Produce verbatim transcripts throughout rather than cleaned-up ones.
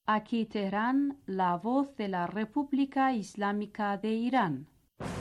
Aquí Teherán, la voz de la República Islámica de Irán.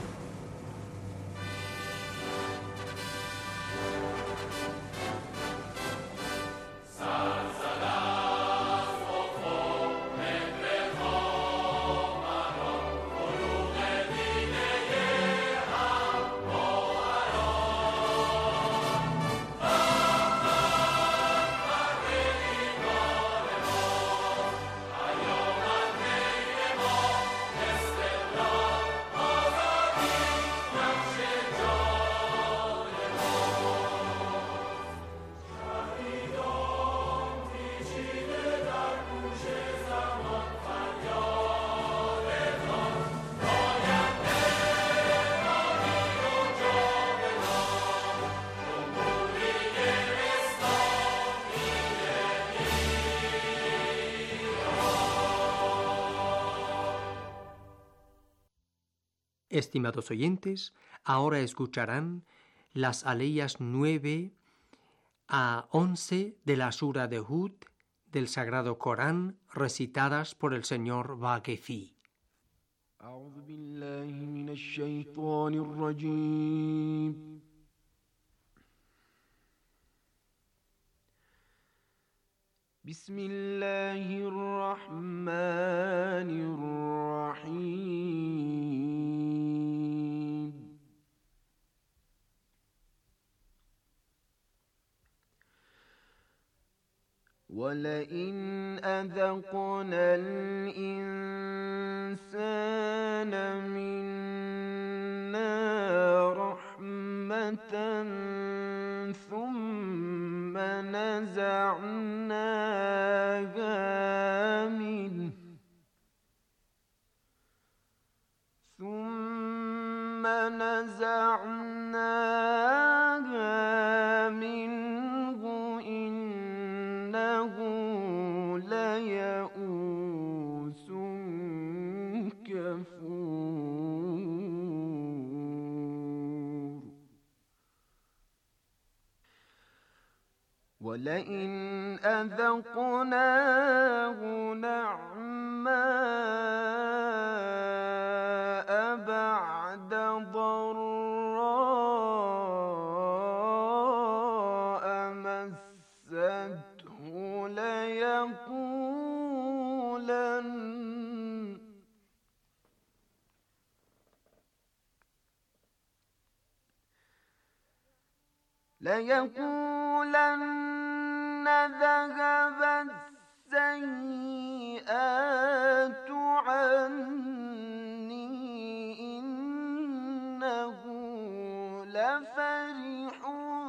Estimados oyentes, ahora escucharán las aleyas nueve a once de la Sura de Hud del Sagrado Corán recitadas por el señor Vaquefi. أعوذ بالله من الشيطان الرجيم بسم الله الرحمن الرحيم ولئن أذقنا الإنسان منا رحمة ثم نزعناها منه ثم نزعناها منه إنه ليئوس كفور ولئن أذقناه نعماء بعد ضراء مسته ليقولن ليقولن ذهب السيئات عني إنه لفرح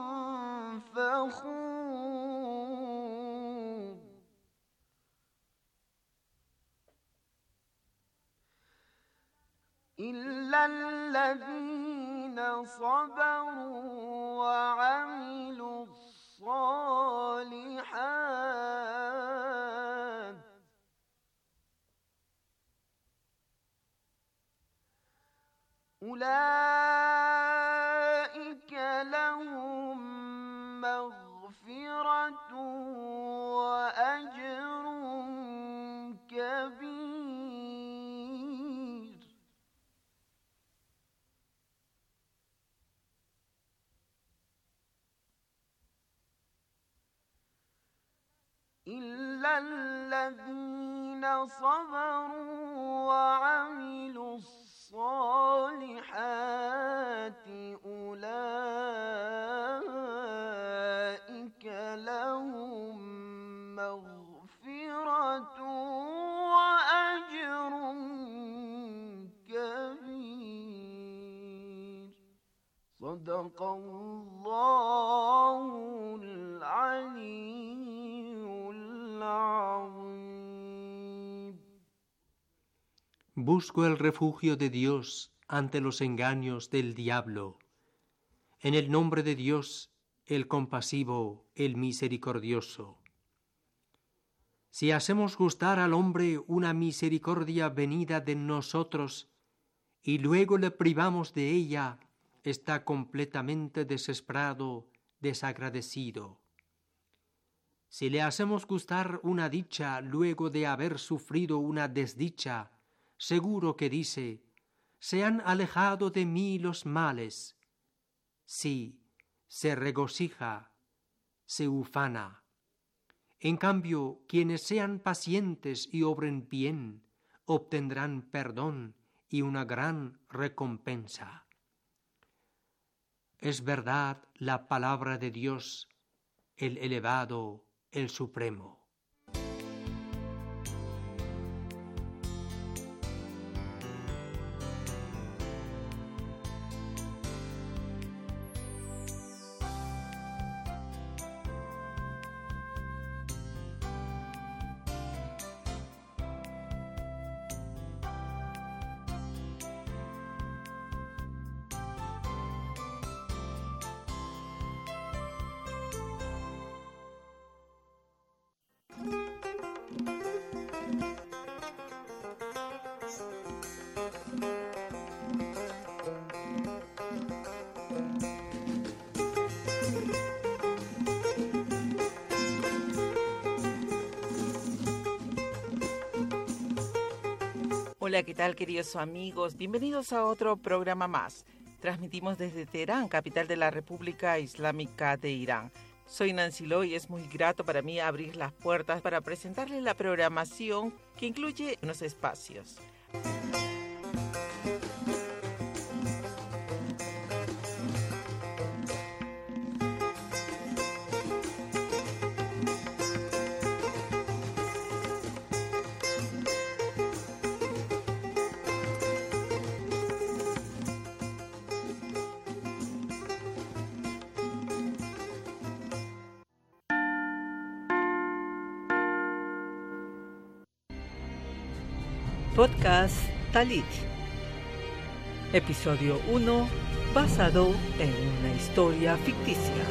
فخور إلا الذين صبروا وعملوا الصالحات أولئك لهم مغفرة وأجر كبير إلا الذين صبروا وعملوا الصالحات أولئك لهم مغفرة وأجر كبير صدق الله العلي Busco el refugio de Dios ante los engaños del diablo. En el nombre de Dios, el compasivo, el misericordioso. Si hacemos gustar al hombre una misericordia venida de nosotros y luego le privamos de ella, está completamente desesperado, desagradecido. Si le hacemos gustar una dicha luego de haber sufrido una desdicha, seguro que dice: se han alejado de mí los males. Sí, se regocija, se ufana. En cambio, quienes sean pacientes y obren bien, obtendrán perdón y una gran recompensa. Es verdad la palabra de Dios, el elevado, el supremo. Hola, ¿qué tal, queridos amigos? Bienvenidos a otro programa más. Transmitimos desde Teherán, capital de la República Islámica de Irán. Soy Nancy Lo y es muy grato para mí abrir las puertas para presentarles la programación que incluye unos espacios. Podcast Talit. Episodio uno, basado en una historia ficticia.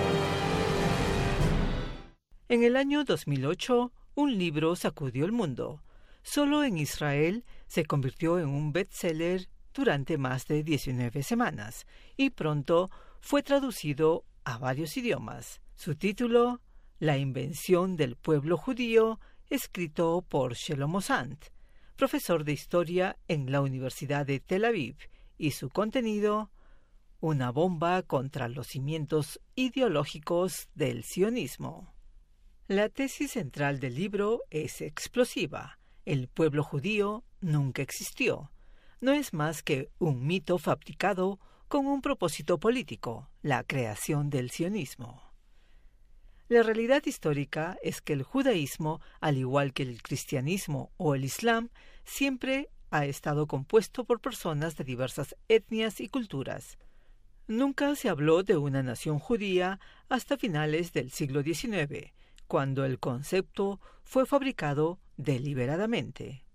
En el año dos mil ocho, un libro sacudió el mundo. Solo en Israel se convirtió en un bestseller durante más de diecinueve semanas y pronto fue traducido a varios idiomas. Su título, La invención del pueblo judío, escrito por Shlomo Sant, profesor de historia en la Universidad de Tel Aviv, y su contenido, una bomba contra los cimientos ideológicos del sionismo. La tesis central del libro es explosiva. El pueblo judío nunca existió. No es más que un mito fabricado con un propósito político, la creación del sionismo. La realidad histórica es que el judaísmo, al igual que el cristianismo o el islam, siempre ha estado compuesto por personas de diversas etnias y culturas. Nunca se habló de una nación judía hasta finales del siglo diecinueve, cuando el concepto fue fabricado deliberadamente.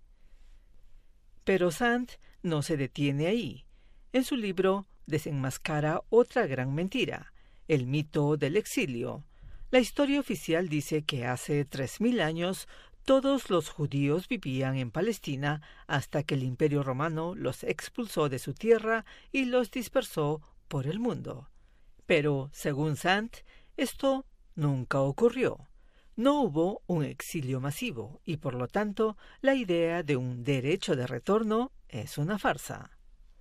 Pero Sant no se detiene ahí. En su libro desenmascara otra gran mentira, el mito del exilio. La historia oficial dice que hace tres mil años todos los judíos vivían en Palestina hasta que el Imperio Romano los expulsó de su tierra y los dispersó por el mundo. Pero, según Sant, esto nunca ocurrió. No hubo un exilio masivo y, por lo tanto, la idea de un derecho de retorno es una farsa.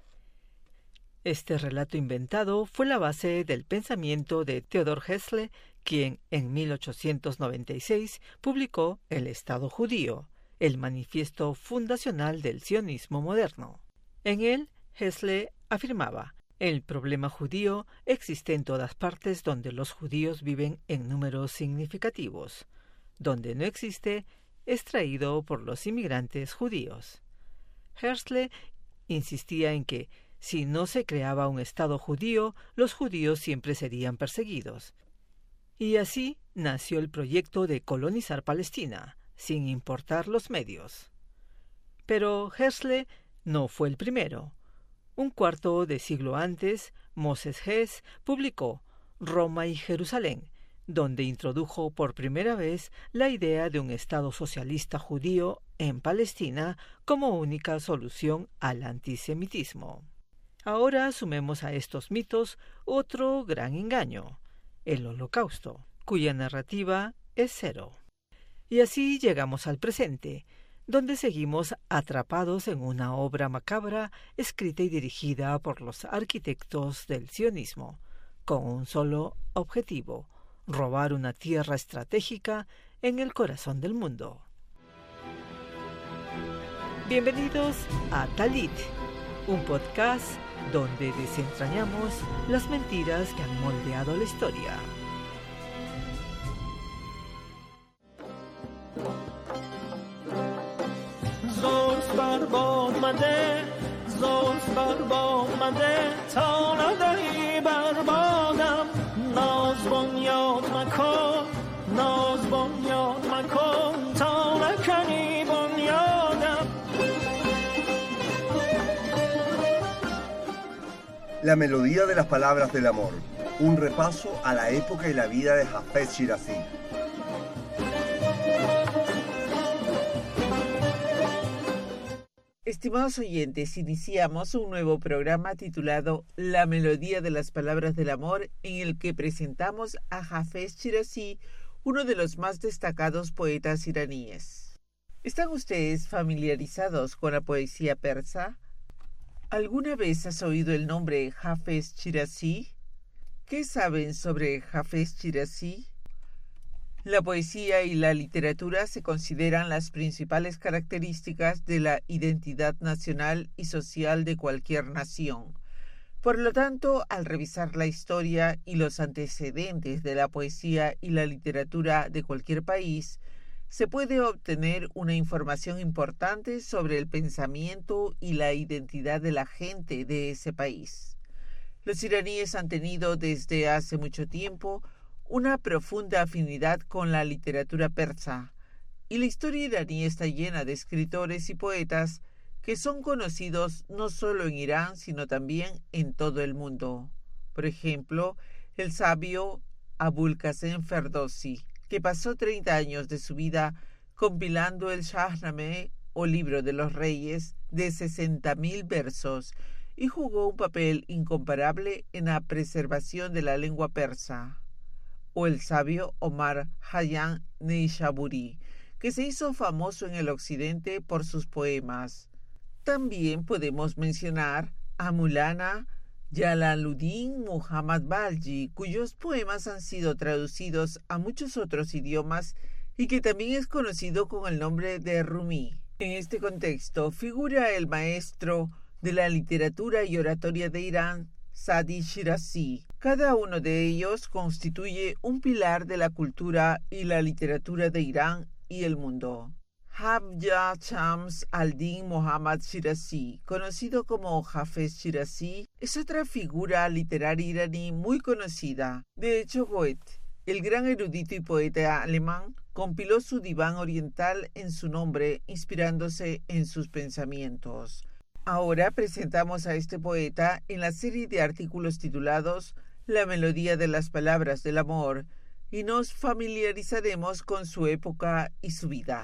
Este relato inventado fue la base del pensamiento de Theodor Herzl, quien en mil ochocientos noventa y seis publicó El Estado Judío, el manifiesto fundacional del sionismo moderno. En él, Herzl afirmaba: el problema judío existe en todas partes donde los judíos viven en números significativos. Donde no existe, es traído por los inmigrantes judíos. Herzl insistía en que, si no se creaba un Estado judío, los judíos siempre serían perseguidos. Y así nació el proyecto de colonizar Palestina, sin importar los medios. Pero Herzl no fue el primero. Un cuarto de siglo antes, Moses Hess publicó Roma y Jerusalén, donde introdujo por primera vez la idea de un Estado socialista judío en Palestina como única solución al antisemitismo. Ahora sumemos a estos mitos otro gran engaño, el Holocausto, cuya narrativa es cero. Y así llegamos al presente, donde seguimos atrapados en una obra macabra escrita y dirigida por los arquitectos del sionismo, con un solo objetivo: robar una tierra estratégica en el corazón del mundo. Bienvenidos a Talit, un podcast donde desentrañamos las mentiras que han moldeado la historia. La melodía de las palabras del amor, un repaso a la época y la vida de Hafez Shirazi. Estimados oyentes, iniciamos un nuevo programa titulado La melodía de las palabras del amor, en el que presentamos a Hafez Shirazi, uno de los más destacados poetas iraníes. ¿Están ustedes familiarizados con la poesía persa? ¿Alguna vez has oído el nombre Hafez Shirazi? ¿Qué saben sobre Hafez Shirazi? La poesía y la literatura se consideran las principales características de la identidad nacional y social de cualquier nación. Por lo tanto, al revisar la historia y los antecedentes de la poesía y la literatura de cualquier país, se puede obtener una información importante sobre el pensamiento y la identidad de la gente de ese país. Los iraníes han tenido desde hace mucho tiempo una profunda afinidad con la literatura persa, y la historia iraní está llena de escritores y poetas que son conocidos no solo en Irán, sino también en todo el mundo. Por ejemplo, el sabio Abul Qasim Ferdowsi, que pasó treinta años de su vida compilando el Shahnameh, o libro de los reyes, de sesenta mil versos, y jugó un papel incomparable en la preservación de la lengua persa. O el sabio Omar Khayyam Neishaburi, que se hizo famoso en el occidente por sus poemas. También podemos mencionar a Maulana Jalaluddin Muhammad Balji, cuyos poemas han sido traducidos a muchos otros idiomas y que también es conocido con el nombre de Rumi. En este contexto figura el maestro de la literatura y oratoria de Irán, Sadi Shirazi. Cada uno de ellos constituye un pilar de la cultura y la literatura de Irán y el mundo. Khawaja Shams al-Din Muhammad Shirazi, conocido como Hafez Shirazi, es otra figura literaria iraní muy conocida. De hecho, Goethe, el gran erudito y poeta alemán, compiló su Diván Oriental en su nombre, inspirándose en sus pensamientos. Ahora presentamos a este poeta en la serie de artículos titulados La melodía de las palabras del amor, y nos familiarizaremos con su época y su vida.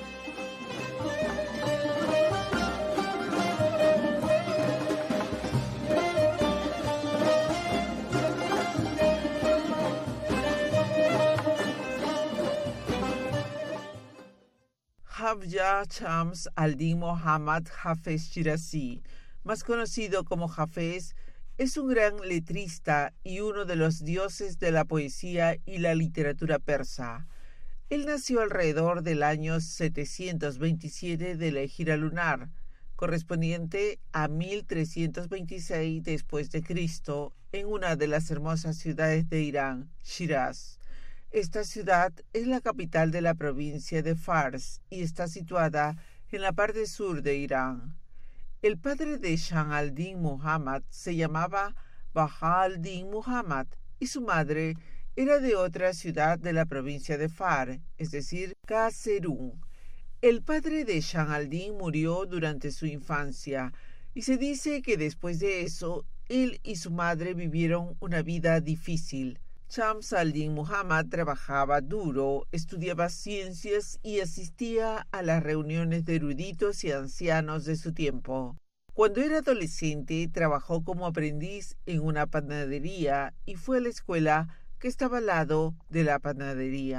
Khawaja Shams al-Din Muhammad Hafez Shirazi, más conocido como Hafez, es un gran letrista y uno de los dioses de la poesía y la literatura persa. Él nació alrededor del año setecientos veintisiete de la Égira lunar, correspondiente a mil trescientos veintiséis después de Cristo, en una de las hermosas ciudades de Irán, Shiraz. Esta ciudad es la capital de la provincia de Fars y está situada en la parte sur de Irán. El padre de Shah al-Din Muhammad se llamaba Baha al-Din Muhammad y su madre era de otra ciudad de la provincia de Fars, es decir, Kaserun. El padre de Shah al-Din murió durante su infancia y se dice que después de eso él y su madre vivieron una vida difícil. Shams al-Din Muhammad trabajaba duro, estudiaba ciencias y asistía a las reuniones de eruditos y ancianos de su tiempo. Cuando era adolescente, trabajó como aprendiz en una panadería y fue a la escuela que estaba al lado de la panadería.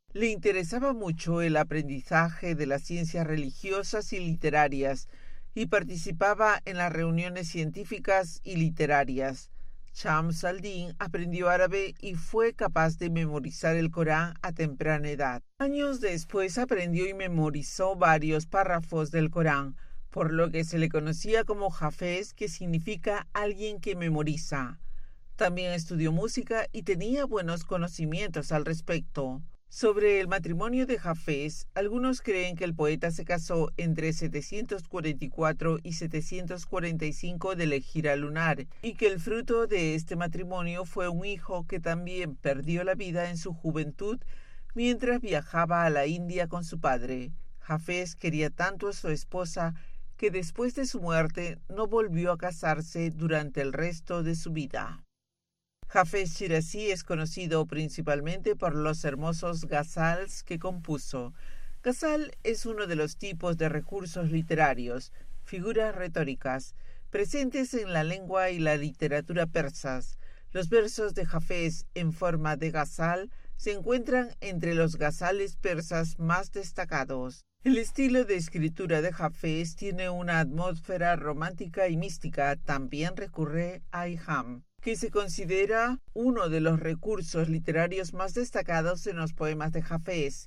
Le interesaba mucho el aprendizaje de las ciencias religiosas y literarias y participaba en las reuniones científicas y literarias. Shams al-Din aprendió árabe y fue capaz de memorizar el Corán a temprana edad. Años después aprendió y memorizó varios párrafos del Corán, por lo que se le conocía como Hafez, que significa alguien que memoriza. También estudió música y tenía buenos conocimientos al respecto. Sobre el matrimonio de Hafez, algunos creen que el poeta se casó entre setecientos cuarenta y cuatro y setecientos cuarenta y cinco de la Hijra lunar y que el fruto de este matrimonio fue un hijo que también perdió la vida en su juventud mientras viajaba a la India con su padre. Hafez quería tanto a su esposa que después de su muerte no volvió a casarse durante el resto de su vida. Hafez Shirazi es conocido principalmente por los hermosos ghazals que compuso. Ghazal es uno de los tipos de recursos literarios, figuras retóricas, presentes en la lengua y la literatura persas. Los versos de Hafez en forma de ghazal se encuentran entre los ghazales persas más destacados. El estilo de escritura de Hafez tiene una atmósfera romántica y mística. También recurre a Ilham, que se considera uno de los recursos literarios más destacados en los poemas de Hafez.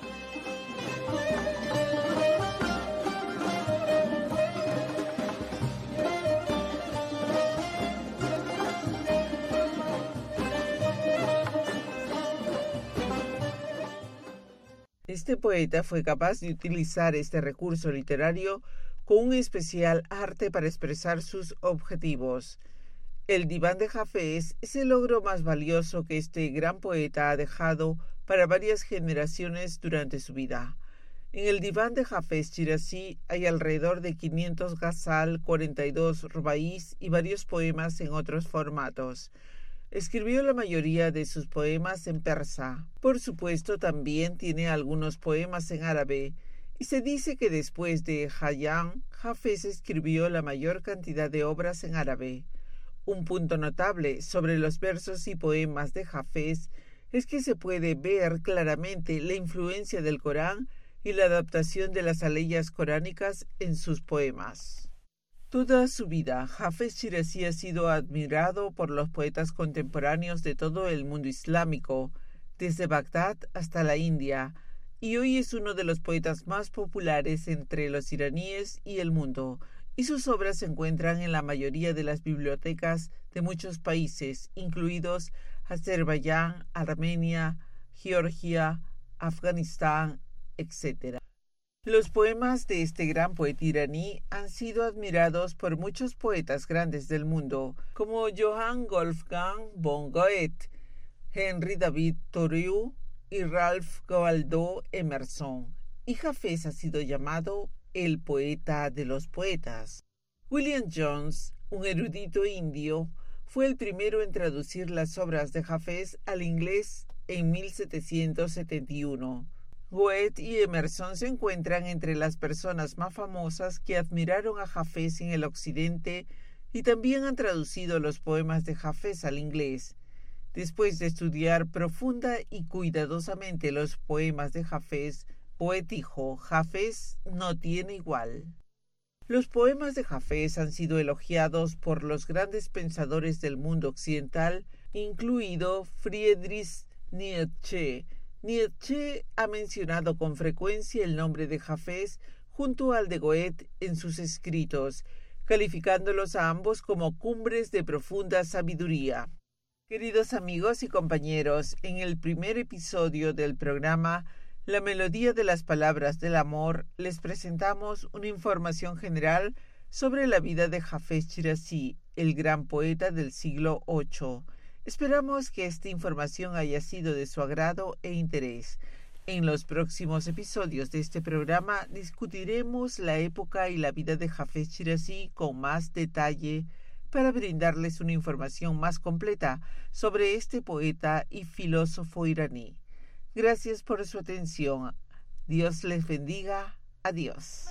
Este poeta fue capaz de utilizar este recurso literario con un especial arte para expresar sus objetivos. El diván de Hafez es el logro más valioso que este gran poeta ha dejado para varias generaciones durante su vida. En el diván de Hafez Shirazi hay alrededor de quinientos ghazal, cuarenta y dos rubaís y varios poemas en otros formatos. Escribió la mayoría de sus poemas en persa. Por supuesto, también tiene algunos poemas en árabe, y se dice que después de Hayyan, Hafez escribió la mayor cantidad de obras en árabe. Un punto notable sobre los versos y poemas de Hafez es que se puede ver claramente la influencia del Corán y la adaptación de las aleyas coránicas en sus poemas. Toda su vida, Hafez Shirazi ha sido admirado por los poetas contemporáneos de todo el mundo islámico, desde Bagdad hasta la India, y hoy es uno de los poetas más populares entre los iraníes y el mundo, y sus obras se encuentran en la mayoría de las bibliotecas de muchos países, incluidos Azerbaiyán, Armenia, Georgia, Afganistán, etcétera. Los poemas de este gran poeta iraní han sido admirados por muchos poetas grandes del mundo, como Johann Wolfgang von Goethe, Henry David Thoreau y Ralph Waldo Emerson, y Hafez ha sido llamado el poeta de los poetas. William Jones, un erudito indio, fue el primero en traducir las obras de Hafez al inglés en mil setecientos setenta y uno. Goethe y Emerson se encuentran entre las personas más famosas que admiraron a Hafez en el occidente y también han traducido los poemas de Hafez al inglés. Después de estudiar profunda y cuidadosamente los poemas de Hafez, Goethe dijo: Hafez no tiene igual. Los poemas de Hafez han sido elogiados por los grandes pensadores del mundo occidental, incluido Friedrich Nietzsche. Nietzsche ha mencionado con frecuencia el nombre de Hafez junto al de Goethe en sus escritos, calificándolos a ambos como cumbres de profunda sabiduría. Queridos amigos y compañeros, en el primer episodio del programa La melodía de las palabras del amor, les presentamos una información general sobre la vida de Hafez Shirazi, el gran poeta del siglo octavo. Esperamos que esta información haya sido de su agrado e interés. En los próximos episodios de este programa discutiremos la época y la vida de Hafez Shirazi con más detalle para brindarles una información más completa sobre este poeta y filósofo iraní. Gracias por su atención. Dios les bendiga. Adiós.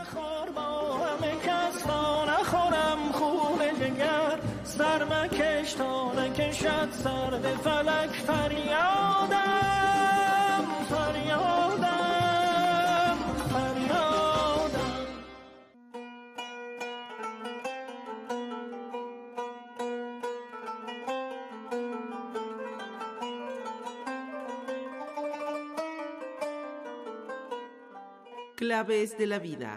سر مکش تا نکشد سر به فلک فریادم Claves de la vida.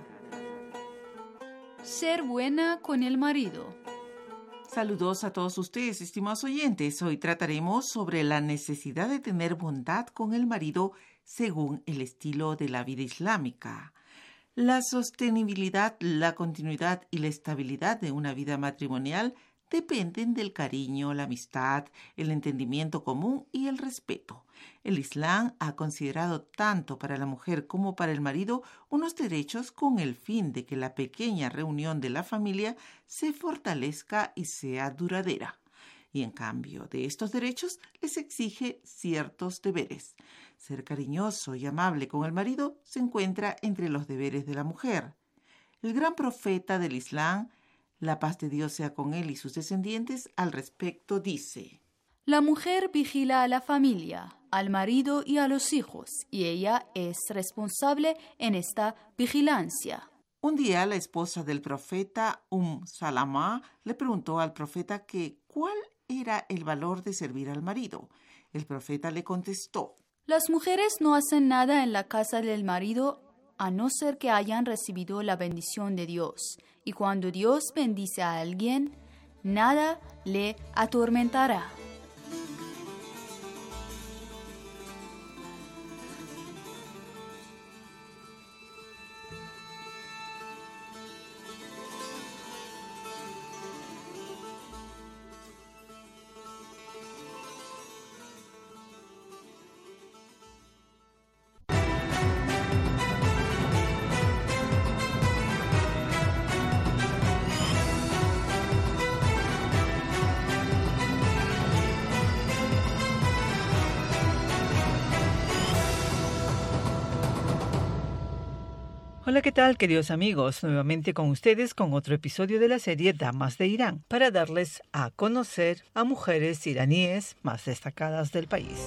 Ser buena con el marido. Saludos a todos ustedes, estimados oyentes. Hoy trataremos sobre la necesidad de tener bondad con el marido según el estilo de la vida islámica. La sostenibilidad, la continuidad y la estabilidad de una vida matrimonial dependen del cariño, la amistad, el entendimiento común y el respeto. El Islam ha considerado tanto para la mujer como para el marido unos derechos con el fin de que la pequeña reunión de la familia se fortalezca y sea duradera. Y en cambio de estos derechos les exige ciertos deberes. Ser cariñoso y amable con el marido se encuentra entre los deberes de la mujer. El gran profeta del Islam, la paz de Dios sea con él y sus descendientes, al respecto dice: La mujer vigila a la familia, al marido y a los hijos, y ella es responsable en esta vigilancia. Un día la esposa del profeta, Umm Salama, le preguntó al profeta que cuál era el valor de servir al marido. El profeta le contestó: Las mujeres no hacen nada en la casa del marido a no ser que hayan recibido la bendición de Dios. Y cuando Dios bendice a alguien, nada le atormentará. Hola, ¿qué tal, queridos amigos? Nuevamente con ustedes con otro episodio de la serie Damas de Irán, para darles a conocer a mujeres iraníes más destacadas del país.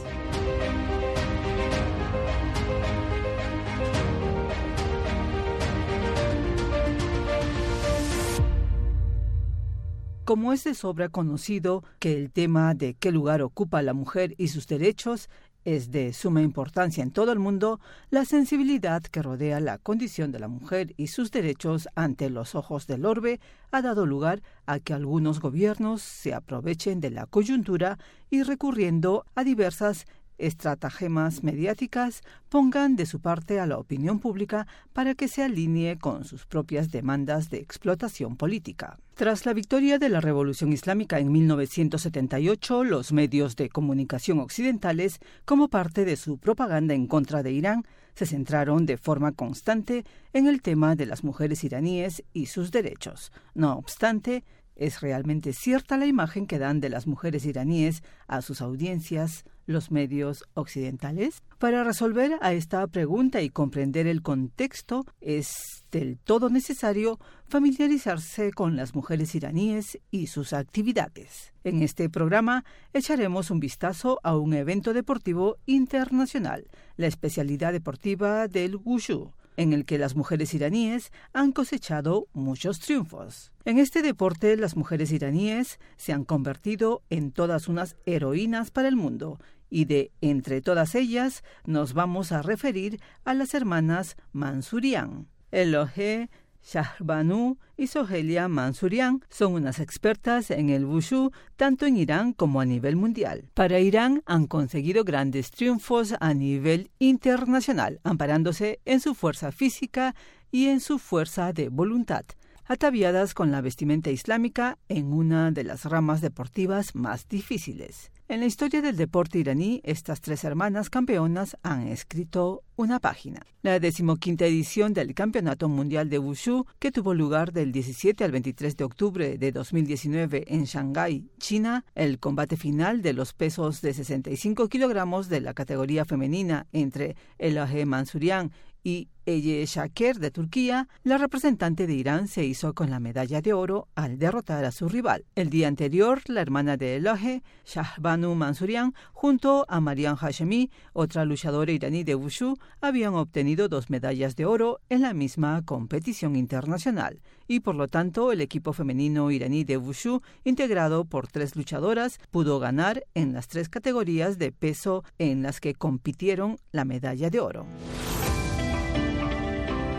Como es de sobra conocido que el tema de qué lugar ocupa la mujer y sus derechos es de suma importancia en todo el mundo, la sensibilidad que rodea la condición de la mujer y sus derechos ante los ojos del orbe ha dado lugar a que algunos gobiernos se aprovechen de la coyuntura y, recurriendo a diversas estratagemas mediáticas, pongan de su parte a la opinión pública para que se alinee con sus propias demandas de explotación política. Tras la victoria de la Revolución Islámica en mil novecientos setenta y ocho, los medios de comunicación occidentales, como parte de su propaganda en contra de Irán, se centraron de forma constante en el tema de las mujeres iraníes y sus derechos. No obstante, ¿es realmente cierta la imagen que dan de las mujeres iraníes a sus audiencias los medios occidentales? Para resolver a esta pregunta y comprender el contexto, es del todo necesario familiarizarse con las mujeres iraníes y sus actividades. En este programa echaremos un vistazo a un evento deportivo internacional, la especialidad deportiva del wushu, en el que las mujeres iraníes han cosechado muchos triunfos. En este deporte, las mujeres iraníes se han convertido en todas unas heroínas para el mundo, y de entre todas ellas nos vamos a referir a las hermanas Mansurian. Elohe, Shahbanu y Sohelia Mansurian son unas expertas en el wushu tanto en Irán como a nivel mundial. Para Irán han conseguido grandes triunfos a nivel internacional, amparándose en su fuerza física y en su fuerza de voluntad, ataviadas con la vestimenta islámica en una de las ramas deportivas más difíciles. En la historia del deporte iraní, estas tres hermanas campeonas han escrito una página. La decimoquinta edición del Campeonato Mundial de Wushu, que tuvo lugar del diecisiete al veintitrés de octubre de dos mil diecinueve en Shanghái, China, el combate final de los pesos de sesenta y cinco kilogramos de la categoría femenina entre Elohe Mansurian y Eye Shaker de Turquía, la representante de Irán se hizo con la medalla de oro al derrotar a su rival. El día anterior, la hermana de Elohe, Shahbanu Mansurian, junto a Mariam Hashemi, otra luchadora iraní de wushu, habían obtenido dos medallas de oro en la misma competición internacional, y por lo tanto el equipo femenino iraní de wushu, integrado por tres luchadoras, pudo ganar en las tres categorías de peso en las que compitieron la medalla de oro.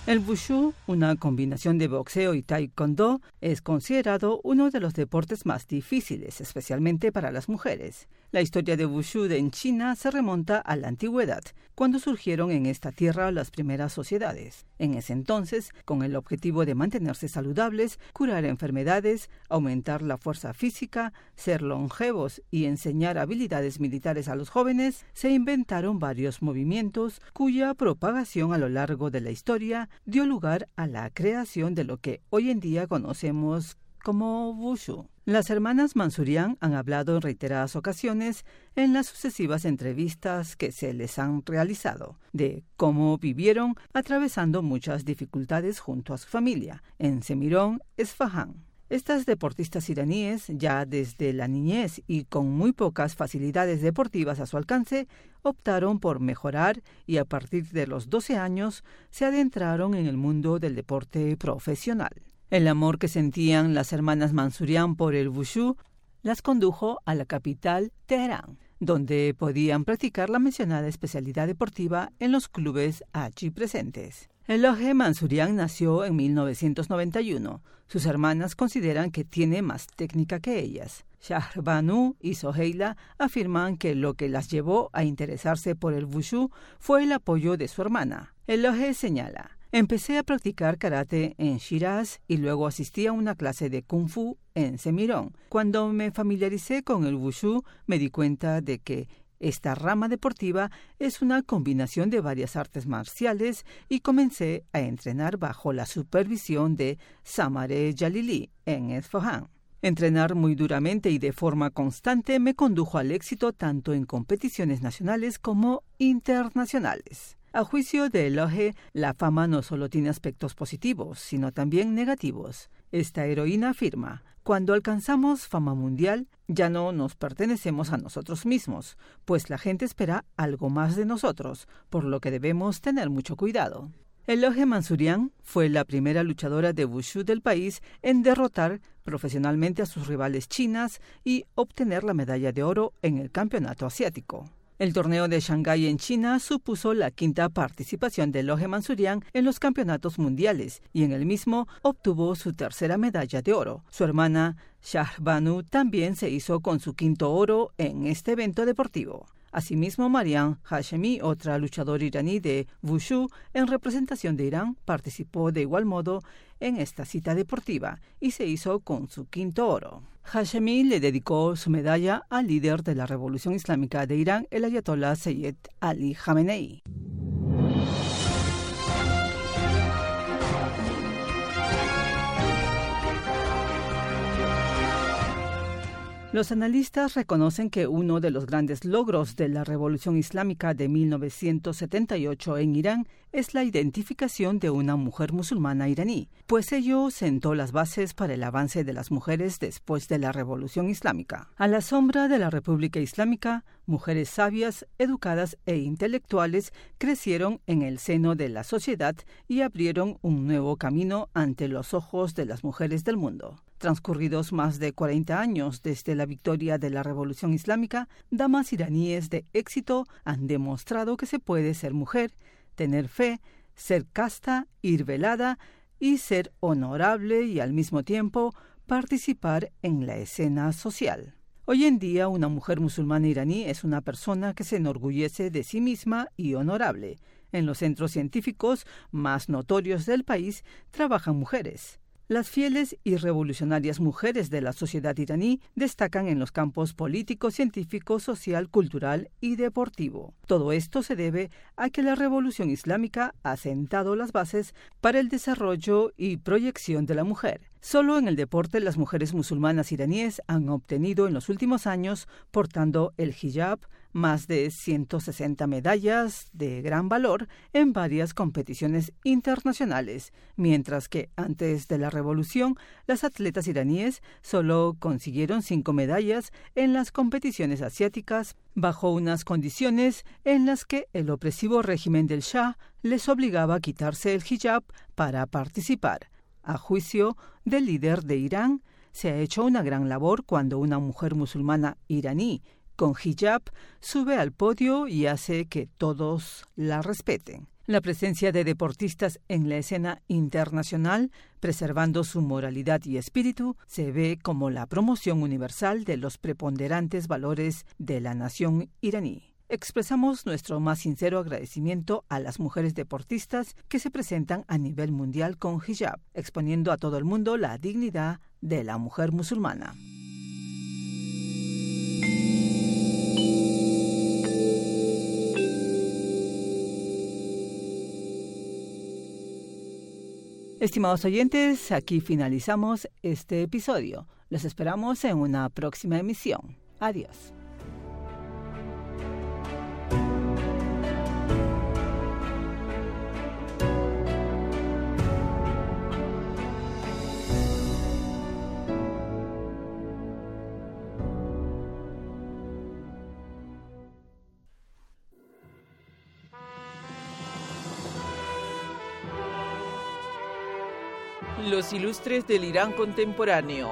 El wushu, una combinación de boxeo y taekwondo, es considerado uno de los deportes más difíciles, especialmente para las mujeres. La historia de wushu en China se remonta a la antigüedad, cuando surgieron en esta tierra las primeras sociedades. En ese entonces, con el objetivo de mantenerse saludables, curar enfermedades, aumentar la fuerza física, ser longevos y enseñar habilidades militares a los jóvenes, se inventaron varios movimientos cuya propagación a lo largo de la historia dio lugar a la creación de lo que hoy en día conocemos como wushu. Las hermanas Mansurian han hablado en reiteradas ocasiones en las sucesivas entrevistas que se les han realizado de cómo vivieron atravesando muchas dificultades junto a su familia en Semirón, Esfahán. Estas deportistas iraníes, ya desde la niñez y con muy pocas facilidades deportivas a su alcance, optaron por mejorar y a partir de los doce años se adentraron en el mundo del deporte profesional. El amor que sentían las hermanas Mansurian por el wushu las condujo a la capital, Teherán, donde podían practicar la mencionada especialidad deportiva en los clubes allí presentes. Elohe Mansurian nació en mil novecientos noventa y uno. Sus hermanas consideran que tiene más técnica que ellas. Shahrbanu y Soheila afirman que lo que las llevó a interesarse por el wushu fue el apoyo de su hermana. Elohe señala: empecé a practicar karate en Shiraz y luego asistí a una clase de kung fu en Semirón. Cuando me familiaricé con el wushu, me di cuenta de que esta rama deportiva es una combinación de varias artes marciales y comencé a entrenar bajo la supervisión de Samare Jalili en Esfahán. Entrenar muy duramente y de forma constante me condujo al éxito tanto en competiciones nacionales como internacionales. A juicio de Elohe, la fama no solo tiene aspectos positivos, sino también negativos. Esta heroína afirma: cuando alcanzamos fama mundial, ya no nos pertenecemos a nosotros mismos, pues la gente espera algo más de nosotros, por lo que debemos tener mucho cuidado. Elohe Mansurian fue la primera luchadora de wushu del país en derrotar profesionalmente a sus rivales chinas y obtener la medalla de oro en el campeonato asiático. El torneo de Shanghái en China supuso la quinta participación de Elohe Mansurian en los campeonatos mundiales y en el mismo obtuvo su tercera medalla de oro. Su hermana Shahrbanu también se hizo con su quinto oro en este evento deportivo. Asimismo, Mariam Hashemi, otra luchadora iraní de wushu en representación de Irán, participó de igual modo en esta cita deportiva y se hizo con su quinto oro. Hashemi le dedicó su medalla al líder de la Revolución Islámica de Irán, el ayatolá Seyyed Ali Khamenei. Los analistas reconocen que uno de los grandes logros de la Revolución Islámica de mil novecientos setenta y ocho en Irán es la identificación de una mujer musulmana iraní, pues ello sentó las bases para el avance de las mujeres después de la Revolución Islámica. A la sombra de la República Islámica, mujeres sabias, educadas e intelectuales crecieron en el seno de la sociedad y abrieron un nuevo camino ante los ojos de las mujeres del mundo. Transcurridos más de cuarenta años desde la victoria de la Revolución Islámica, damas iraníes de éxito han demostrado que se puede ser mujer, tener fe, ser casta, ir velada y ser honorable y al mismo tiempo participar en la escena social. Hoy en día, una mujer musulmana iraní es una persona que se enorgullece de sí misma y honorable. En los centros científicos más notorios del país trabajan mujeres. Las fieles y revolucionarias mujeres de la sociedad iraní destacan en los campos político, científico, social, cultural y deportivo. Todo esto se debe a que la Revolución Islámica ha sentado las bases para el desarrollo y proyección de la mujer. Solo en el deporte las mujeres musulmanas iraníes han obtenido en los últimos años, portando el hijab, más de ciento sesenta medallas de gran valor en varias competiciones internacionales, mientras que antes de la revolución las atletas iraníes solo consiguieron cinco medallas en las competiciones asiáticas bajo unas condiciones en las que el opresivo régimen del Shah les obligaba a quitarse el hijab para participar. A juicio del líder de Irán, se ha hecho una gran labor cuando una mujer musulmana iraní con hijab sube al podio y hace que todos la respeten. La presencia de deportistas en la escena internacional, preservando su moralidad y espíritu, se ve como la promoción universal de los preponderantes valores de la nación iraní. Expresamos nuestro más sincero agradecimiento a las mujeres deportistas que se presentan a nivel mundial con hijab, exponiendo a todo el mundo la dignidad de la mujer musulmana. Estimados oyentes, aquí finalizamos este episodio. Los esperamos en una próxima emisión. Adiós. Los ilustres del Irán contemporáneo.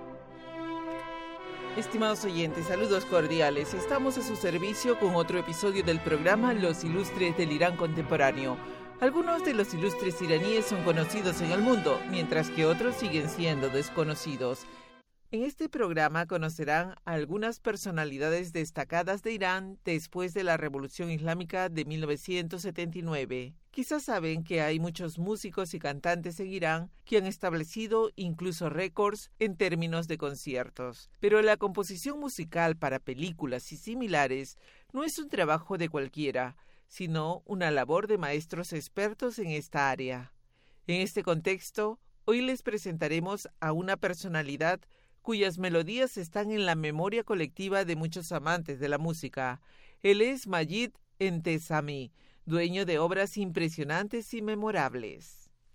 Estimados oyentes, saludos cordiales. Estamos a su servicio con otro episodio del programa Los ilustres del Irán contemporáneo. Algunos de los ilustres iraníes son conocidos en el mundo, mientras que otros siguen siendo desconocidos. En este programa conocerán a algunas personalidades destacadas de Irán después de la Revolución Islámica de mil novecientos setenta y nueve. Quizás saben que hay muchos músicos y cantantes en Irán que han establecido incluso récords en términos de conciertos. Pero la composición musical para películas y similares no es un trabajo de cualquiera, sino una labor de maestros expertos en esta área. En este contexto, hoy les presentaremos a una personalidad cuyas melodías están en la memoria colectiva de muchos amantes de la música. Él es Majid Entezami, dueño de obras impresionantes y memorables.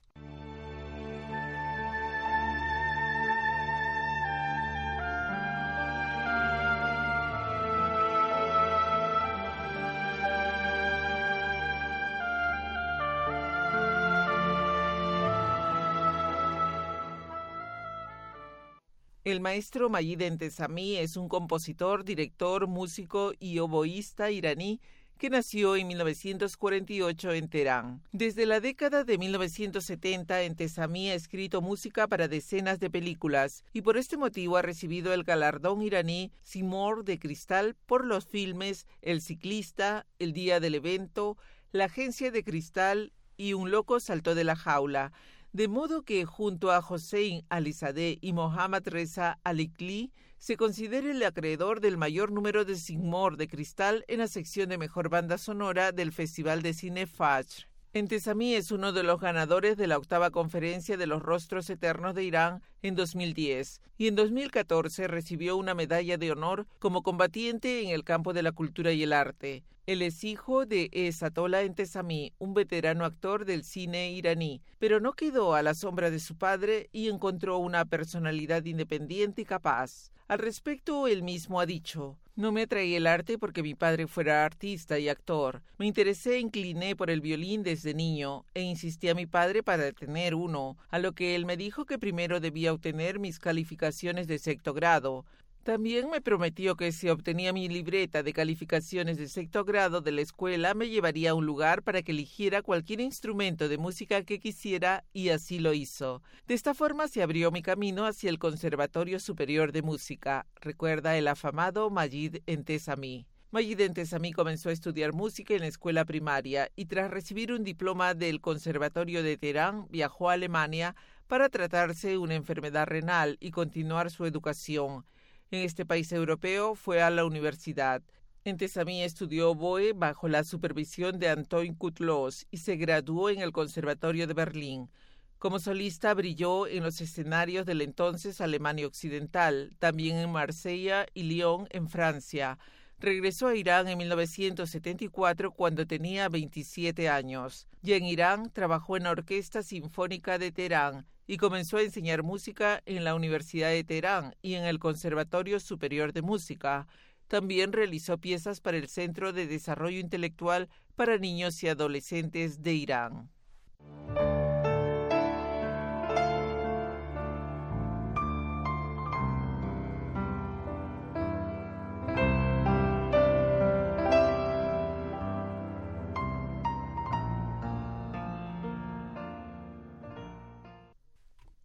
El maestro Majid Entezami es un compositor, director, músico y oboísta iraní que nació en mil novecientos cuarenta y ocho en Teherán. Desde la década de mil novecientos setenta, Entezami ha escrito música para decenas de películas y por este motivo ha recibido el galardón iraní Simor de Cristal por los filmes El ciclista, El día del evento, La agencia de cristal y Un loco saltó de la jaula. De modo que junto a Hossein Alizadeh y Mohammad Reza Alikli se considera el acreedor del mayor número de Simor de Cristal en la sección de Mejor Banda Sonora del Festival de Cine Fajr. Entezami es uno de los ganadores de la octava conferencia de los rostros eternos de Irán en dos mil diez y en dos mil catorce recibió una medalla de honor como combatiente en el campo de la cultura y el arte. Él es hijo de Esatollah Entezami, un veterano actor del cine iraní, pero no quedó a la sombra de su padre y encontró una personalidad independiente y capaz. Al respecto, él mismo ha dicho: «No me atraía el arte porque mi padre fuera artista y actor. Me interesé e incliné por el violín desde niño e insistí a mi padre para tener uno, a lo que él me dijo que primero debía obtener mis calificaciones de sexto grado. También me prometió que si obtenía mi libreta de calificaciones de sexto grado de la escuela me llevaría a un lugar para que eligiera cualquier instrumento de música que quisiera y así lo hizo. De esta forma se abrió mi camino hacia el Conservatorio Superior de Música», recuerda el afamado Majid Entezami. Majid Entezami comenzó a estudiar música en la escuela primaria y tras recibir un diploma del Conservatorio de Teherán viajó a Alemania para tratarse una enfermedad renal y continuar su educación. En este país europeo fue a la universidad. Entezami estudió oboe bajo la supervisión de Antoine Coutlos y se graduó en el Conservatorio de Berlín. Como solista brilló en los escenarios del entonces Alemania Occidental, también en Marsella y Lyon, en Francia. Regresó a Irán en mil novecientos setenta y cuatro cuando tenía veintisiete años. Y en Irán trabajó en la Orquesta Sinfónica de Teherán y comenzó a enseñar música en la Universidad de Teherán y en el Conservatorio Superior de Música. También realizó piezas para el Centro de Desarrollo Intelectual para Niños y Adolescentes de Irán.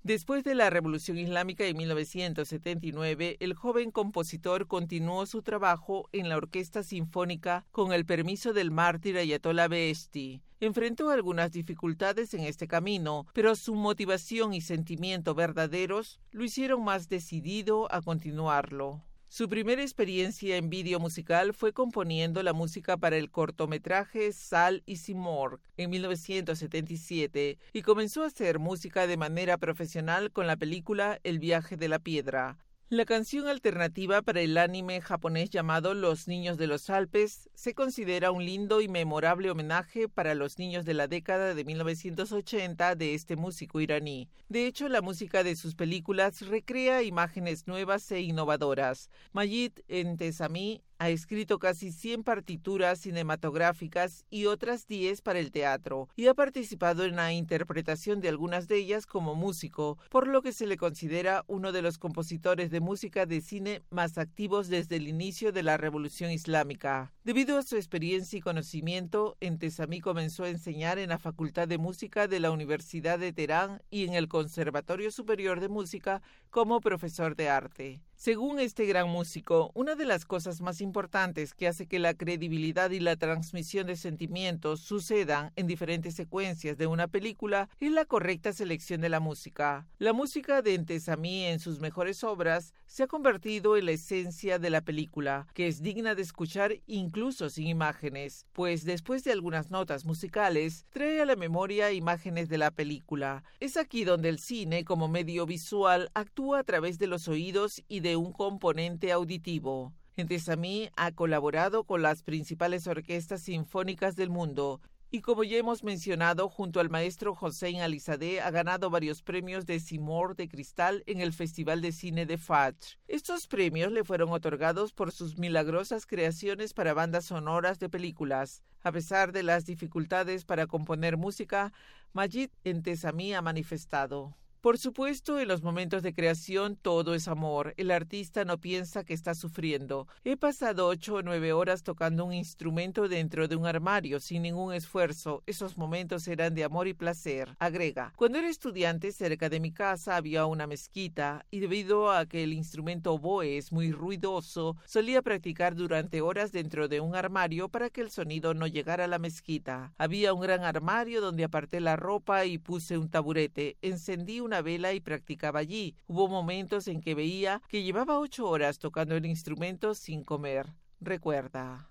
Después de la Revolución Islámica en mil novecientos setenta y nueve, el joven compositor continuó su trabajo en la Orquesta Sinfónica con el permiso del mártir Ayatollah Beheshti. Enfrentó algunas dificultades en este camino, pero su motivación y sentimiento verdaderos lo hicieron más decidido a continuarlo. Su primera experiencia en vídeo musical fue componiendo la música para el cortometraje Sal y Simorgh en mil novecientos setenta y siete y comenzó a hacer música de manera profesional con la película El viaje de la piedra. La canción alternativa para el anime japonés llamado Los niños de los Alpes se considera un lindo y memorable homenaje para los niños de la década de mil novecientos ochenta de este músico iraní. De hecho, la música de sus películas recrea imágenes nuevas e innovadoras. Majid Entezami ha escrito casi cien partituras cinematográficas y otras diez para el teatro, y ha participado en la interpretación de algunas de ellas como músico, por lo que se le considera uno de los compositores de música de cine más activos desde el inicio de la Revolución Islámica. Debido a su experiencia y conocimiento, Entezami comenzó a enseñar en la Facultad de Música de la Universidad de Teherán y en el Conservatorio Superior de Música como profesor de arte. Según este gran músico, una de las cosas más importantes que hace que la credibilidad y la transmisión de sentimientos sucedan en diferentes secuencias de una película es la correcta selección de la música. La música de Entezami en sus mejores obras se ha convertido en la esencia de la película, que es digna de escuchar incluso sin imágenes, pues después de algunas notas musicales, trae a la memoria imágenes de la película. Es aquí donde el cine, como medio visual, actúa a través de los oídos y de un componente auditivo. Entezami ha colaborado con las principales orquestas sinfónicas del mundo y, como ya hemos mencionado, junto al maestro Hossein Alizadeh ha ganado varios premios de Simorgh de Cristal en el Festival de Cine de Fajr. Estos premios le fueron otorgados por sus milagrosas creaciones para bandas sonoras de películas. A pesar de las dificultades para componer música, Majid Entezami ha manifestado: por supuesto, en los momentos de creación todo es amor. El artista no piensa que está sufriendo. He pasado ocho o nueve horas tocando un instrumento dentro de un armario sin ningún esfuerzo. Esos momentos eran de amor y placer. Agrega: cuando era estudiante, cerca de mi casa había una mezquita y debido a que el instrumento oboe es muy ruidoso, solía practicar durante horas dentro de un armario para que el sonido no llegara a la mezquita. Había un gran armario donde aparté la ropa y puse un taburete. Encendí un una vela y practicaba allí. Hubo momentos en que veía que llevaba ocho horas tocando el instrumento sin comer. Recuerda.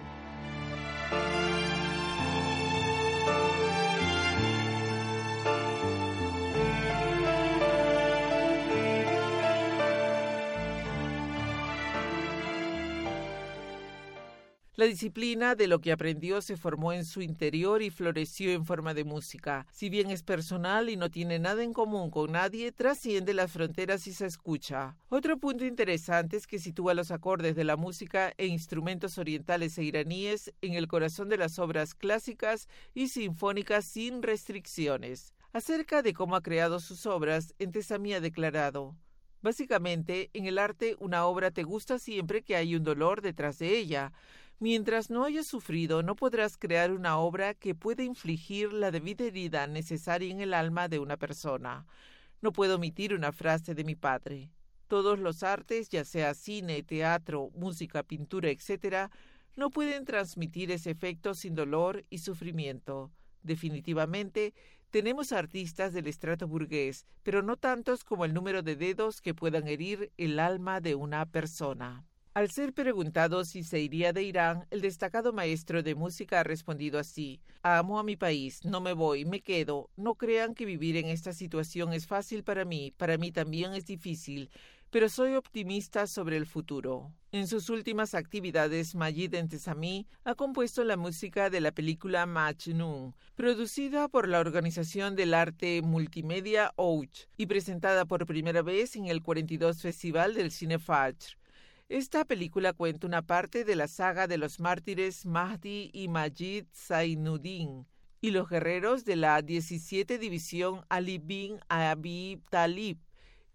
La disciplina de lo que aprendió se formó en su interior y floreció en forma de música. Si bien es personal y no tiene nada en común con nadie, trasciende las fronteras y se escucha. Otro punto interesante es que sitúa los acordes de la música e instrumentos orientales e iraníes en el corazón de las obras clásicas y sinfónicas sin restricciones. Acerca de cómo ha creado sus obras, Entezami ha declarado: básicamente, en el arte una obra te gusta siempre que hay un dolor detrás de ella. Mientras no hayas sufrido, no podrás crear una obra que pueda infligir la debida herida necesaria en el alma de una persona. No puedo omitir una frase de mi padre: todos los artes, ya sea cine, teatro, música, pintura, etcétera, no pueden transmitir ese efecto sin dolor y sufrimiento. Definitivamente, tenemos artistas del estrato burgués, pero no tantos como el número de dedos que puedan herir el alma de una persona. Al ser preguntado si se iría de Irán, el destacado maestro de música ha respondido así: amo a mi país, no me voy, me quedo. No crean que vivir en esta situación es fácil para mí, para mí también es difícil, pero soy optimista sobre el futuro. En sus últimas actividades, Majid Entezami ha compuesto la música de la película Majnun, producida por la Organización del Arte Multimedia Ouch y presentada por primera vez en el cuarenta y dos Festival del Cine Fajr. Esta película cuenta una parte de la saga de los mártires Mahdi y Majid Zainuddin y los guerreros de la diecisiete División Ali bin Abi Talib,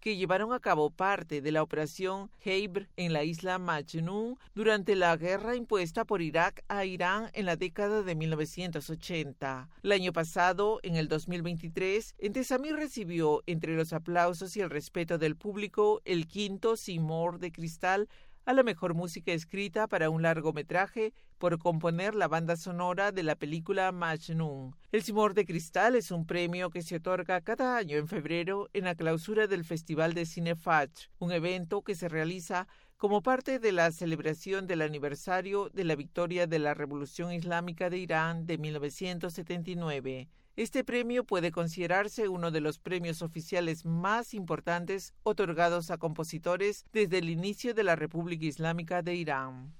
que llevaron a cabo parte de la operación Heibr en la isla Majnun durante la guerra impuesta por Irak a Irán en la década de mil novecientos ochenta. El año pasado, en el dos mil veintitrés, Entezamí recibió, entre los aplausos y el respeto del público, el quinto Simor de Cristal a la mejor música escrita para un largometraje por componer la banda sonora de la película Majnun. El Simor de Cristal es un premio que se otorga cada año en febrero en la clausura del Festival de Cine Fajr, un evento que se realiza como parte de la celebración del aniversario de la victoria de la Revolución Islámica de Irán de mil novecientos setenta y nueve. Este premio puede considerarse uno de los premios oficiales más importantes otorgados a compositores desde el inicio de la República Islámica de Irán.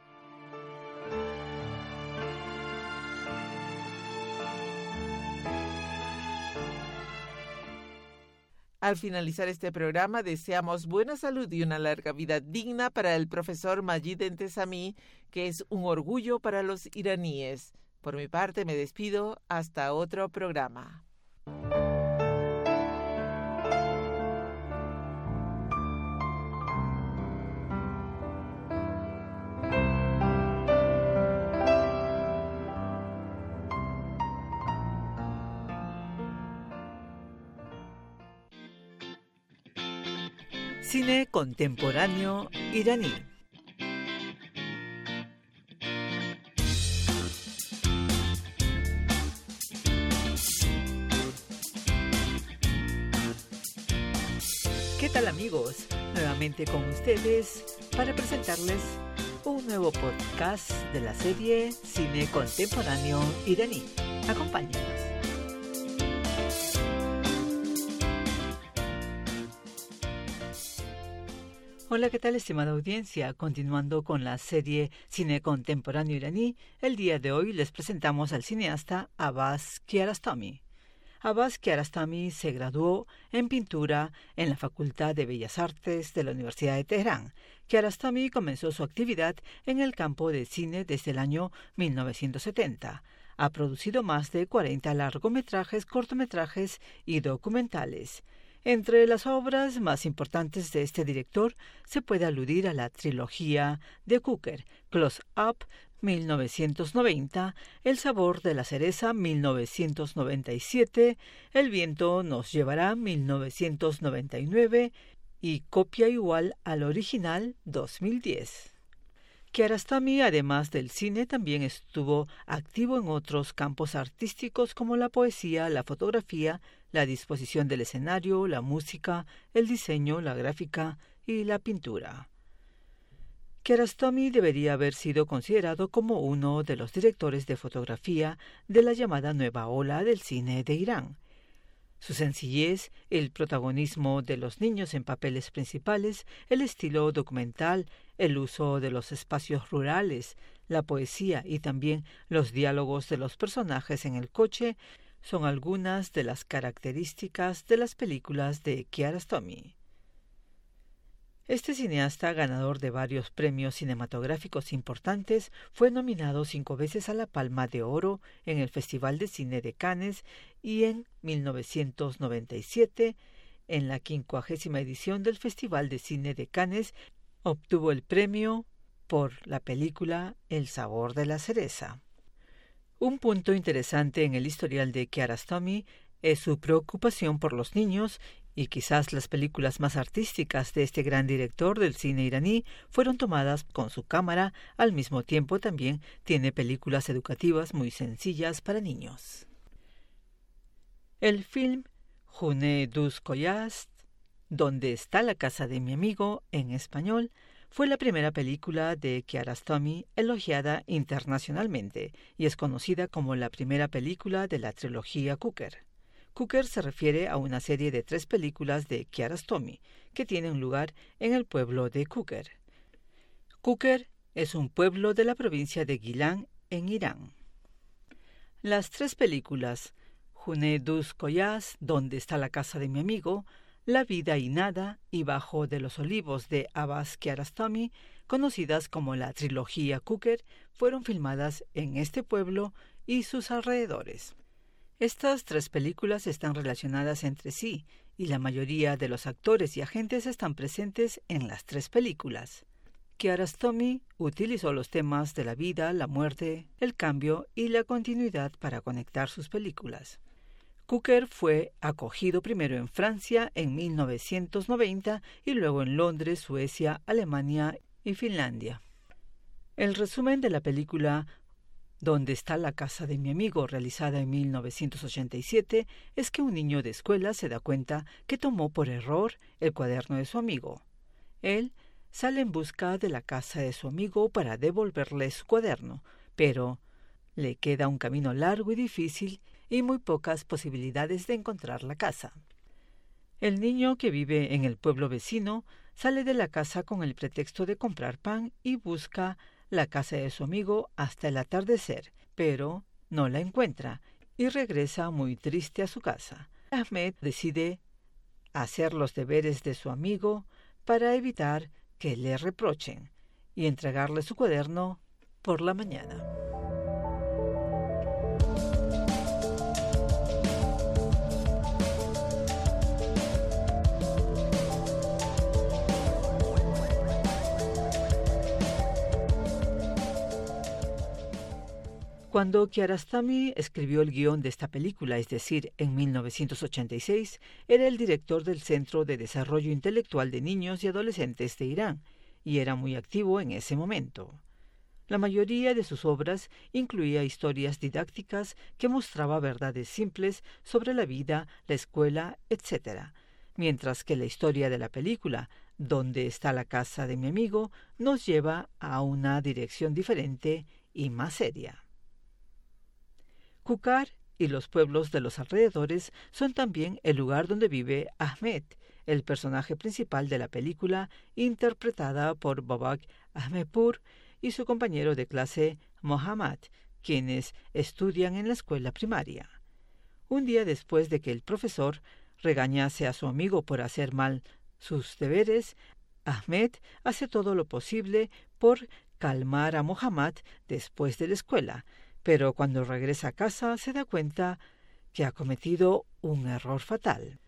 Al finalizar este programa, deseamos buena salud y una larga vida digna para el profesor Majid Entezamí, que es un orgullo para los iraníes. Por mi parte, me despido. Hasta otro programa. Cine contemporáneo iraní. ¿Qué tal, amigos? Nuevamente con ustedes para presentarles un nuevo podcast de la serie Cine Contemporáneo Iraní. Acompáñenos. Hola, ¿qué tal, estimada audiencia? Continuando con la serie Cine Contemporáneo Iraní, el día de hoy les presentamos al cineasta Abbas Kiarostami. Abbas Kiarostami se graduó en pintura en la Facultad de Bellas Artes de la Universidad de Teherán. Kiarostami comenzó su actividad en el campo de cine desde el año mil novecientos setenta. Ha producido más de cuarenta largometrajes, cortometrajes y documentales. Entre las obras más importantes de este director se puede aludir a la trilogía de Cooker, Close Up, mil novecientos noventa, El sabor de la cereza, mil novecientos noventa y siete, El viento nos llevará, mil novecientos noventa y nueve y Copia igual al original, dos mil diez. Kiarostami, además del cine, también estuvo activo en otros campos artísticos como la poesía, la fotografía, la disposición del escenario, la música, el diseño, la gráfica y la pintura. Kiarostami debería haber sido considerado como uno de los directores de fotografía de la llamada nueva ola del cine de Irán. Su sencillez, el protagonismo de los niños en papeles principales, el estilo documental, el uso de los espacios rurales, la poesía y también los diálogos de los personajes en el coche son algunas de las características de las películas de Kiarostami. Este cineasta, ganador de varios premios cinematográficos importantes, fue nominado cinco veces a la Palma de Oro en el Festival de Cine de Cannes y en mil novecientos noventa y siete, en la quincuagésima edición del Festival de Cine de Cannes, obtuvo el premio por la película El sabor de la cereza. Un punto interesante en el historial de Kiarostami es su preocupación por los niños, y quizás las películas más artísticas de este gran director del cine iraní fueron tomadas con su cámara. Al mismo tiempo también tiene películas educativas muy sencillas para niños. El film June dus Koyast, ¿Dónde está la casa de mi amigo?, en español, fue la primera película de Kiarostami elogiada internacionalmente y es conocida como la primera película de la trilogía Cooker. Cooker se refiere a una serie de tres películas de Kiarostami que tienen lugar en el pueblo de Cooker. Cooker es un pueblo de la provincia de Gilan, en Irán. Las tres películas, June dus Koyast, ¿Dónde está la casa de mi amigo?, La vida y nada y Bajo de los olivos de Abbas Kiarostami, conocidas como la trilogía Cooker, fueron filmadas en este pueblo y sus alrededores. Estas tres películas están relacionadas entre sí y la mayoría de los actores y agentes están presentes en las tres películas. Kiarostami utilizó los temas de la vida, la muerte, el cambio y la continuidad para conectar sus películas. Cooker fue acogido primero en Francia en mil novecientos noventa y luego en Londres, Suecia, Alemania y Finlandia. El resumen de la película ¿Dónde está la casa de mi amigo?, realizada en mil novecientos ochenta y siete, es que un niño de escuela se da cuenta que tomó por error el cuaderno de su amigo. Él sale en busca de la casa de su amigo para devolverle su cuaderno, pero le queda un camino largo y difícil y muy pocas posibilidades de encontrar la casa. El niño, que vive en el pueblo vecino, sale de la casa con el pretexto de comprar pan y busca la casa de su amigo hasta el atardecer, pero no la encuentra y regresa muy triste a su casa. Ahmed decide hacer los deberes de su amigo para evitar que le reprochen y entregarle su cuaderno por la mañana. Cuando Kiarostami escribió el guión de esta película, es decir, en mil novecientos ochenta y seis, era el director del Centro de Desarrollo Intelectual de Niños y Adolescentes de Irán, y era muy activo en ese momento. La mayoría de sus obras incluía historias didácticas que mostraba verdades simples sobre la vida, la escuela, etcétera, mientras que la historia de la película ¿Dónde está la casa de mi amigo?, nos lleva a una dirección diferente y más seria. Kukar y los pueblos de los alrededores son también el lugar donde vive Ahmed, el personaje principal de la película, interpretada por Babak Ahmedpur y su compañero de clase Mohammad, quienes estudian en la escuela primaria. Un día después de que el profesor regañase a su amigo por hacer mal sus deberes, Ahmed hace todo lo posible por calmar a Mohammad después de la escuela, pero cuando regresa a casa se da cuenta que ha cometido un error fatal.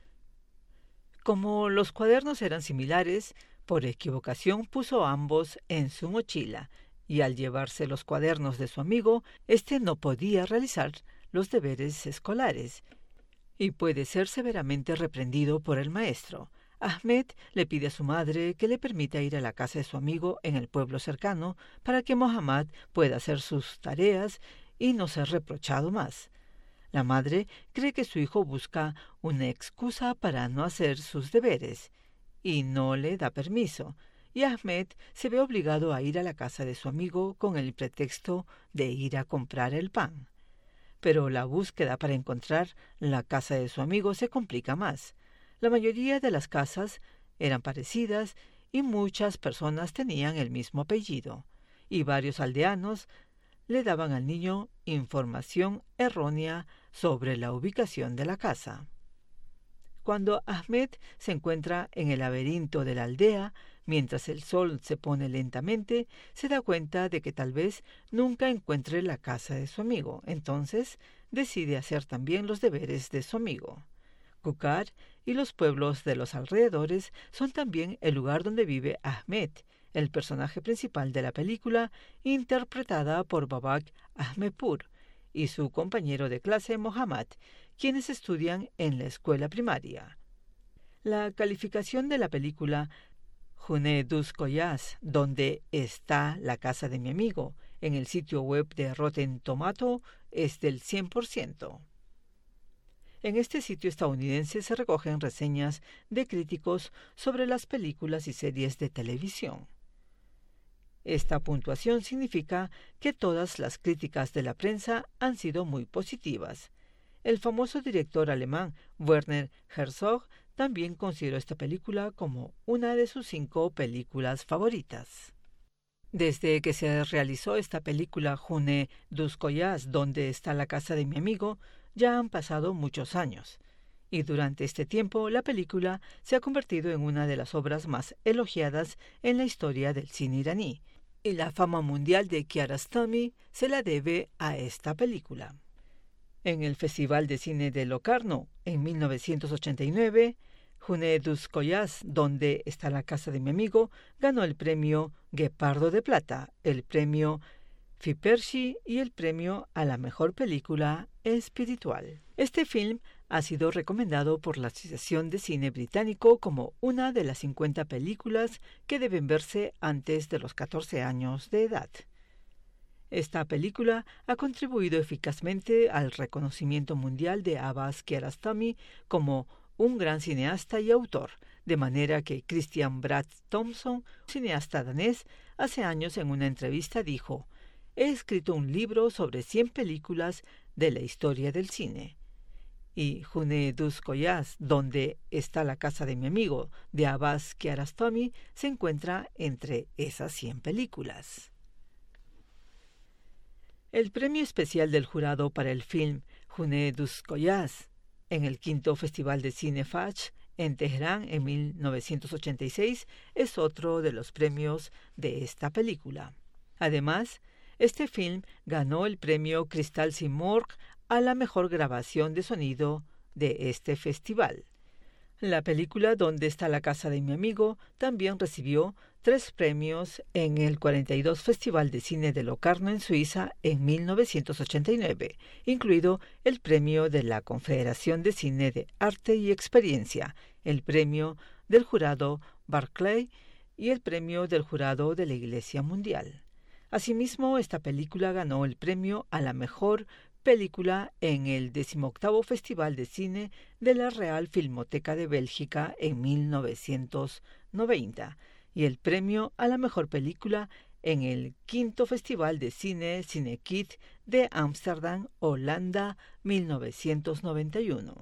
Como los cuadernos eran similares, por equivocación puso ambos en su mochila, y al llevarse los cuadernos de su amigo, éste no podía realizar los deberes escolares, y puede ser severamente reprendido por el maestro. Ahmed le pide a su madre que le permita ir a la casa de su amigo en el pueblo cercano para que Mohammad pueda hacer sus tareas y no ser reprochado más. La madre cree que su hijo busca una excusa para no hacer sus deberes y no le da permiso, y Ahmed se ve obligado a ir a la casa de su amigo con el pretexto de ir a comprar el pan. Pero la búsqueda para encontrar la casa de su amigo se complica más. La mayoría de las casas eran parecidas y muchas personas tenían el mismo apellido, y varios aldeanos le daban al niño información errónea sobre la ubicación de la casa. Cuando Ahmed se encuentra en el laberinto de la aldea, mientras el sol se pone lentamente, se da cuenta de que tal vez nunca encuentre la casa de su amigo. Entonces decide hacer también los deberes de su amigo. Kukar y los pueblos de los alrededores son también el lugar donde vive Ahmed, el personaje principal de la película, interpretada por Babak Ahmedpur, y su compañero de clase Mohammad, quienes estudian en la escuela primaria. La calificación de la película June Dus Koyas, ¿Dónde está la casa de mi amigo?, en el sitio web de Rotten Tomato es del cien por ciento. En este sitio estadounidense se recogen reseñas de críticos sobre las películas y series de televisión. Esta puntuación significa que todas las críticas de la prensa han sido muy positivas. El famoso director alemán Werner Herzog también consideró esta película como una de sus cinco películas favoritas. Desde que se realizó esta película June Dus Koyas, ¿Dónde está la casa de mi amigo?, ya han pasado muchos años, y durante este tiempo la película se ha convertido en una de las obras más elogiadas en la historia del cine iraní, y la fama mundial de Kiarostami se la debe a esta película. En el Festival de Cine de Locarno, en mil novecientos ochenta y nueve, June dos Collas, Donde está la casa de mi amigo, ganó el premio Guepardo de Plata, el premio Fiperci y el premio a la mejor película espiritual. Este film ha sido recomendado por la Asociación de Cine Británico como una de las cincuenta películas que deben verse antes de los catorce años de edad. Esta película ha contribuido eficazmente al reconocimiento mundial de Abbas Kiarostami como un gran cineasta y autor, de manera que Christian Brad Thompson, cineasta danés, hace años en una entrevista dijo: «He escrito un libro sobre cien películas de la historia del cine». Y June dos Collas, Donde está la casa de mi amigo, de Abbas Kiarostami, se encuentra entre esas cien películas. El premio especial del jurado para el film June dos Collas en el quinto Festival de Cine Fajr en Teherán en mil novecientos ochenta y seis es otro de los premios de esta película. Además, este film ganó el premio Cristal Simorgh a la mejor grabación de sonido de este festival. La película Donde está la casa de mi amigo también recibió tres premios en el cuarenta y dos Festival de Cine de Locarno en Suiza en mil novecientos ochenta y nueve, incluido el premio de la Confederación de Cine de Arte y Experiencia, el premio del jurado Barclay y el premio del jurado de la Iglesia Mundial. Asimismo, esta película ganó el premio a la mejor película en el decimoctavo Festival de Cine de la Real Filmoteca de Bélgica en mil novecientos noventa y el premio a la mejor película en el quinto Festival de Cine Cinekit de Ámsterdam, Holanda, mil novecientos noventa y uno.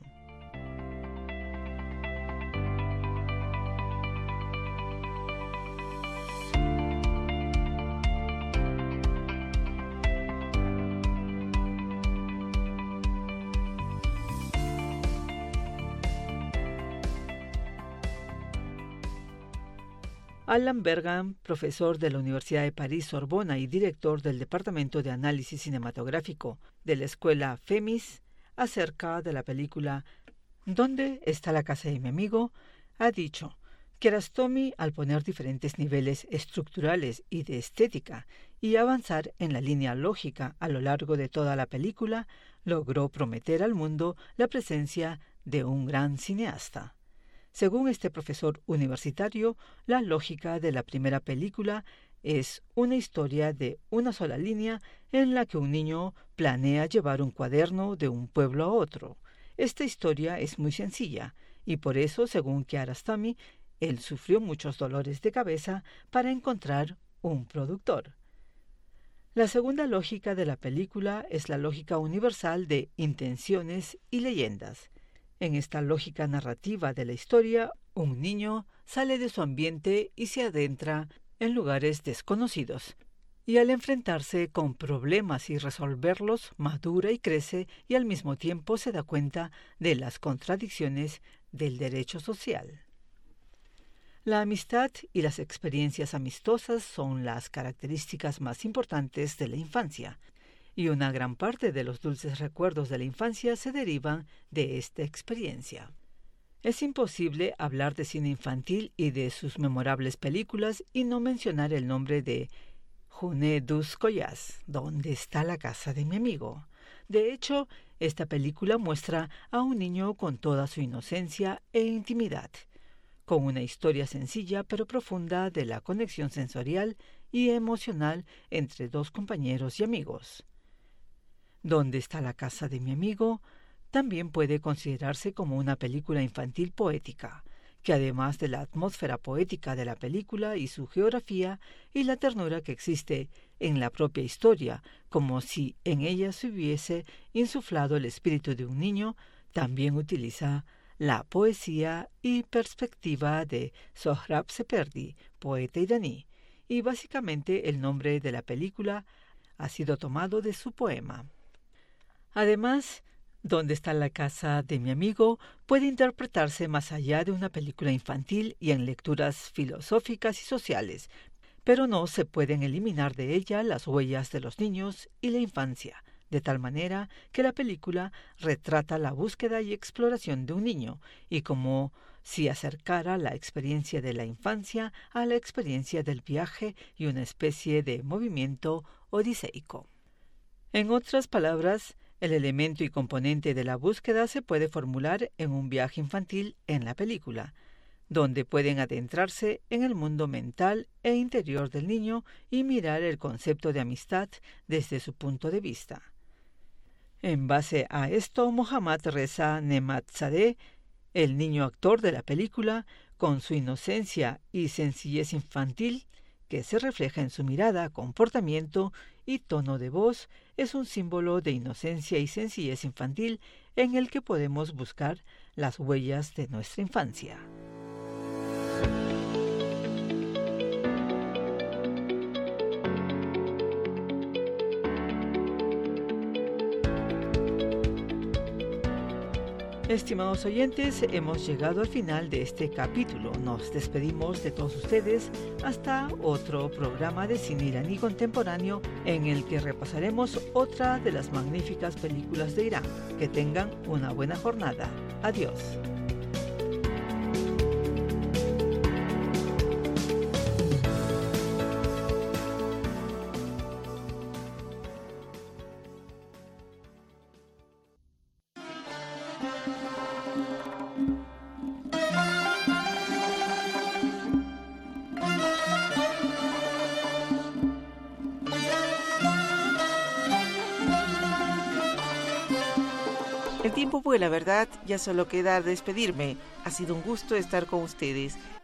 Alan Bergam, profesor de la Universidad de París-Sorbona y director del Departamento de Análisis Cinematográfico de la Escuela FEMIS, acerca de la película ¿Dónde está la casa de mi amigo?, ha dicho: Kiarostami, al poner diferentes niveles estructurales y de estética y avanzar en la línea lógica a lo largo de toda la película, logró prometer al mundo la presencia de un gran cineasta. Según este profesor universitario, la lógica de la primera película es una historia de una sola línea en la que un niño planea llevar un cuaderno de un pueblo a otro. Esta historia es muy sencilla y por eso, según Kiarostami, él sufrió muchos dolores de cabeza para encontrar un productor. La segunda lógica de la película es la lógica universal de intenciones y leyendas. En esta lógica narrativa de la historia, un niño sale de su ambiente y se adentra en lugares desconocidos. Y al enfrentarse con problemas y resolverlos, madura y crece y al mismo tiempo se da cuenta de las contradicciones del derecho social. La amistad y las experiencias amistosas son las características más importantes de la infancia, y una gran parte de los dulces recuerdos de la infancia se derivan de esta experiencia. Es imposible hablar de cine infantil y de sus memorables películas y no mencionar el nombre de June dos Collas, ¿Dónde está la casa de mi amigo? De hecho, esta película muestra a un niño con toda su inocencia e intimidad, con una historia sencilla pero profunda de la conexión sensorial y emocional entre dos compañeros y amigos. ¿Dónde está la casa de mi amigo? También puede considerarse como una película infantil poética, que además de la atmósfera poética de la película y su geografía y la ternura que existe en la propia historia, como si en ella se hubiese insuflado el espíritu de un niño, también utiliza la poesía y perspectiva de Sohrab Seperdi, poeta iraní, y básicamente el nombre de la película ha sido tomado de su poema. Además, ¿Dónde está la casa de mi amigo? Puede interpretarse más allá de una película infantil y en lecturas filosóficas y sociales, pero no se pueden eliminar de ella las huellas de los niños y la infancia, de tal manera que la película retrata la búsqueda y exploración de un niño, y como si acercara la experiencia de la infancia a la experiencia del viaje y una especie de movimiento odiseico. En otras palabras, el elemento y componente de la búsqueda se puede formular en un viaje infantil en la película, donde pueden adentrarse en el mundo mental e interior del niño y mirar el concepto de amistad desde su punto de vista. En base a esto, Mohammad Reza Nematzadeh, el niño actor de la película, con su inocencia y sencillez infantil, que se refleja en su mirada, comportamiento y tono de voz, es un símbolo de inocencia y sencillez infantil en el que podemos buscar las huellas de nuestra infancia. Estimados oyentes, hemos llegado al final de este capítulo. Nos despedimos de todos ustedes hasta otro programa de cine iraní contemporáneo en el que repasaremos otra de las magníficas películas de Irán. Que tengan una buena jornada. Adiós. El tiempo vuela, ¿verdad? Ya solo queda despedirme. Ha sido un gusto estar con ustedes.